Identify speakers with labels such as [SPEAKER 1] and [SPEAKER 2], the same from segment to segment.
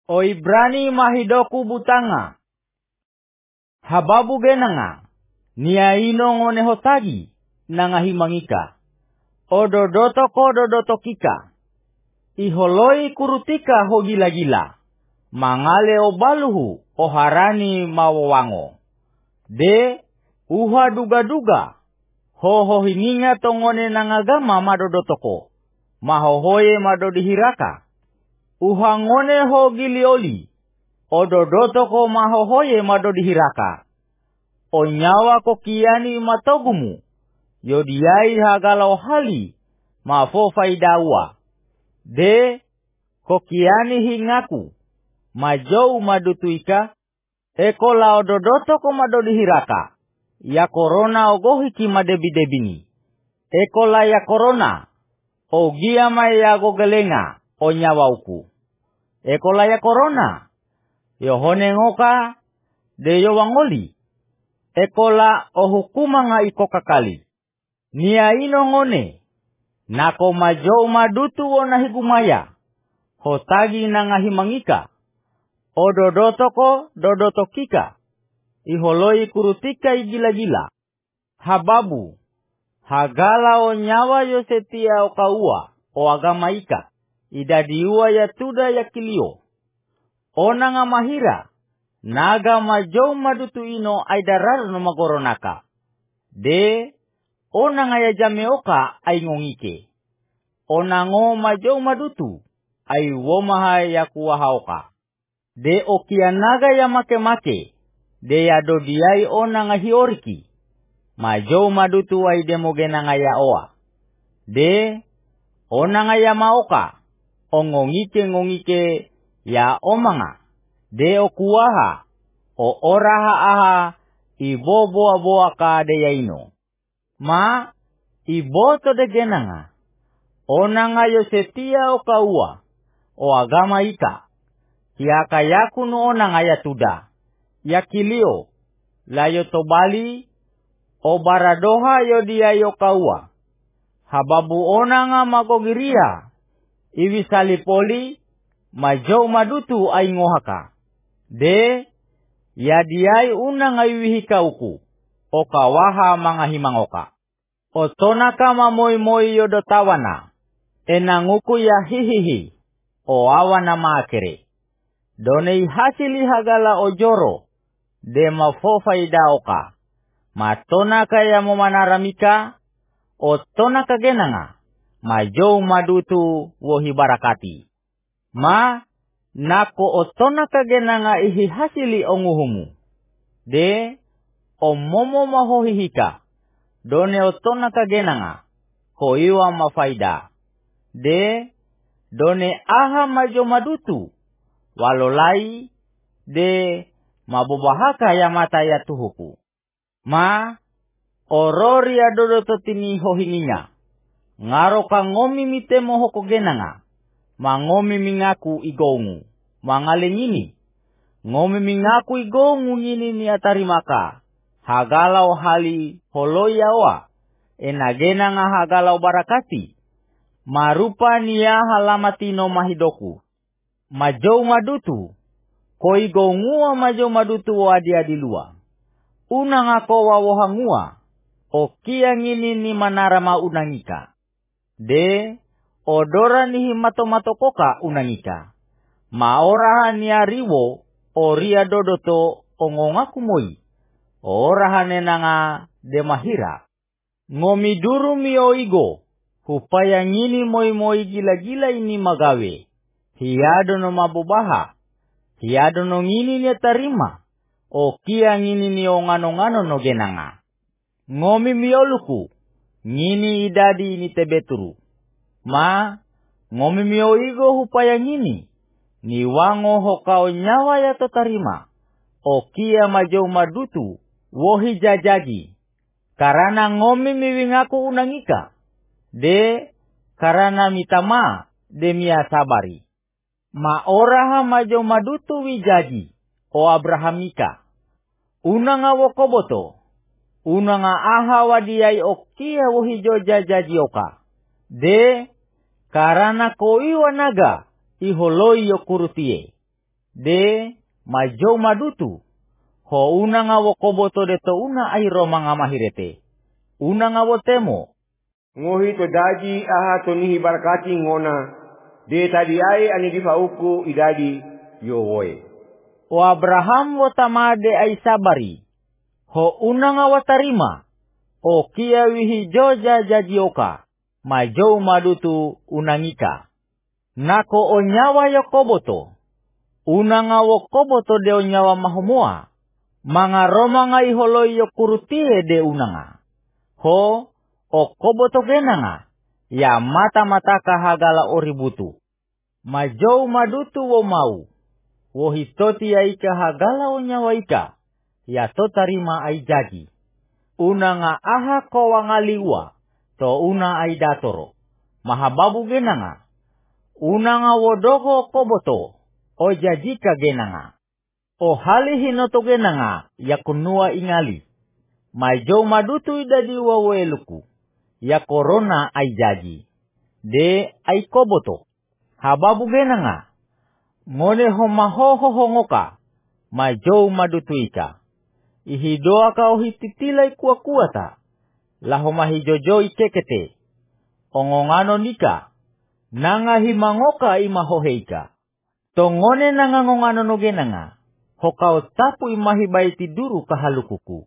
[SPEAKER 1] O Ibrani mahidoku butanga. Hababu genanga. Nia ino ngone hotagi. Nangahimangika. O dodotoko dodotokika. Iholoi kurutika ho gila-gila. Mangale o baluhu o harani mawawango. De uha duga-duga. Hoho hininga tongone nangagama madodotoko. Mahohoye madodihiraka. Uha ngone ho gilioli. O dodotoko mahohoye madodihiraka. O nyawa kokiani matogumu. Yodiai hagalau hali. Mafo faidawa. De kokiani hingaku. Majou madutuika. Eko lao dodotoko madodihiraka. Ya korona ogohiki madebi-debini. Eko la ya korona. O giama ya gogelenga. O nyawauku. Eko la ya korona. Yohone ngoka. De yowangoli. Eko la o hukumanga iko kakali. Nia ino ngone. Nako majou madutu wona higumaya. Hotagi nangahimangika. O dodotoko dodotokika. Iholoi kurutika igila-gila. Hababu. Hagala o nyawa yosetia o kaua. O agama ika. Idadiua ya tuda ya kilio. O nanga mahira. Naga majou madutu ino aidarar no magoronaka. De. O nanga ya jameoka ay ngongike. O nango majou madutu. Ay womaha ya kuwahaoka. De o kianaga ya make-make. De ya dodiai o nanga hioriki. Majou madutu ay demogena nga ya oa. De o nanga ya maoka. O ngongike ya omanga. De o kuaha. O oraha aha. Ibo boa ka de ya ino. Ma ibo to de genanga. O nanga yosetia o kaua. O agama ika. Hiaka yaku no o nanga ya tuda. Ya kilio. Layo tobali. O baradoha yo dia yo kaua. Hababu onanga magogiria. Iwi salipoli. Majou madutu ay ngohaka. De. Ya diay unanga iwihika uku. O kawaha mangahimangoka. O tonaka mamoi yo dotawana. Enanguku ya hihihi. O awana maakere. Donei hasili hagala ojoro. De mafofa idaoka. Matonaka ya momanaramika. O tonaka genanga. Majou madutu wohi barakati. Ma nako o tonaka genanga ihi hasili onguhumu. De o momo mahohihika. Done o tonaka genanga. Koiwa mafaida. De done aha majo madutu. Walolai. De mabobahaka ya mata ya tuhuku. Ma orori ya dodototini hohinginya. Ngaro ka ngomi mitemo hoko genanga. Mangomi mingaku igongu. Mangalengini. Ngomi mingaku igongu ngini ni atarimaka. Hagalau hali holoya wa. Enagenanga hagalau barakati. Marupa niya halamatino mahidoku. Majou madutu. Koi gongua majou madutu wa adiadilua. Unanga ko wawohangua. O kia ngini ni manarama unangika. De odora ni mato-matokoka unangika. Maoraha ni ariwo. Oria dodoto ongongaku moi. Orahane nanga de mahira. Ngomiduru mio igo. Hupaya ngini moi gila-gila ini magawe. Hiado no mabubaha. Hiado no ngini ni tarima. O kia ngini ni ongano-ngano no genanga. Ngomi mioluku. Ngini idadi ini tebeturu. Ma ngomi mio igo hupaya ngini. Ni wango hokao nyawa ya totarima. O kia majou madutu. Wohi jajagi. Karana ngomi miwingaku unangika. De karana mitama de mia sabari. Ma oraha majou madutu wijaji. O Abrahamika. Unanga wokoboto. Unanga aha wadiai o kia wohijo jajaji oka. De karana koi wanaga. Iholoi yo kurutie. De majou madutu. Ho una nga wo koboto de to una ai roma nga mahirete. Una nga wo temo.
[SPEAKER 2] Ngohi to daji aha to nihi barakati ngona. De tadi ai ani difauku idadi yo woe.
[SPEAKER 1] O Abraham wo tamade ai sabari. Ho una nga wo tarima. O kia wihi joja jajioka. Majou madutu unangika. Nako o nyawa yo koboto. Una nga wo koboto de o nyawa mahomoa. Manga roma nga iholoi yo kurutie de unanga. Ho o koboto genanga. Ya mata-mata kahagala oributu. Majou madutu wo mau. Wo hitoti ya ika hagala o nyawa ika. Ya to tarima ai jaji. Una nga aha kowa ngaliwa. To una ai datoro. Mahababu genanga. Una nga wodogo koboto. O jajika genanga. O hali hinoto genanga. Ya kunua ingali. Majou madutu idadi waweluku. Ya korona ai jaji. De ai koboto. Hababu genanga. Ngone homahoho hongoka. Majou madutu ika. Ihidoa ka ohititilai kuakuata. Lahoma hijojo ikekete. Ongongano nika. Nanga himangoka imahoheika. Tongone nanga ngongano no genanga. Hokao tapu imahibai tiduru kahalukuku.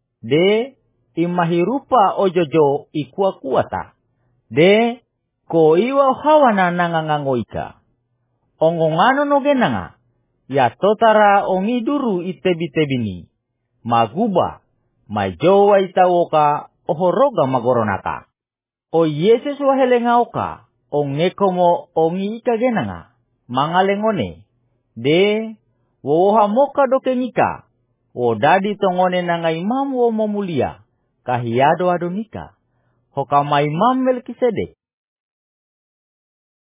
[SPEAKER 1] De imahirupa ojojo ikuakuata. De ko iwa hawana nanga ngangoika. Ongongano no genanga. Ya totara ongiduru itebitebini. Maguba. Majowa itawoka ohoroga magoronaka. O Yesus wahelenga oka. Ongekomo ongi ika genanga. Mangalengone. De woha moka doke nika. O dadi tongone nanga imam wo momulia. Kahiado adonika. Hoka ma imam Melkisedek.